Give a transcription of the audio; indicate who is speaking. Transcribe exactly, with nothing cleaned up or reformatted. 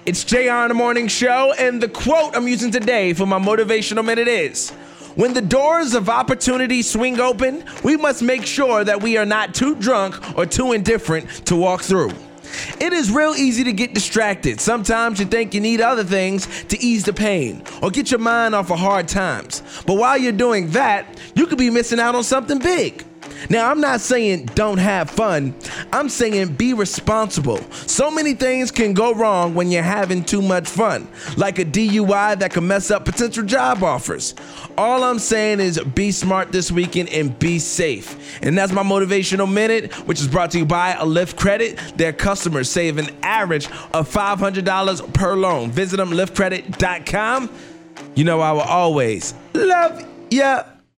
Speaker 1: It's J R in the Morning Show, and the quote I'm using today for my motivational minute is, when the doors of opportunity swing open, we must make sure that we are not too drunk or too indifferent to walk through. It is real easy to get distracted. Sometimes you think you need other things to ease the pain or get your mind off of hard times. But while you're doing that, you could be missing out on something big. Now, I'm not saying don't have fun. I'm saying be responsible. So many things can go wrong when you're having too much fun, like a D U I that can mess up potential job offers. All I'm saying is be smart this weekend and be safe. And that's my motivational minute, which is brought to you by a Lyft Credit. Their customers save an average of five hundred dollars per loan. Visit them, lyft credit dot com. You know I will always love ya.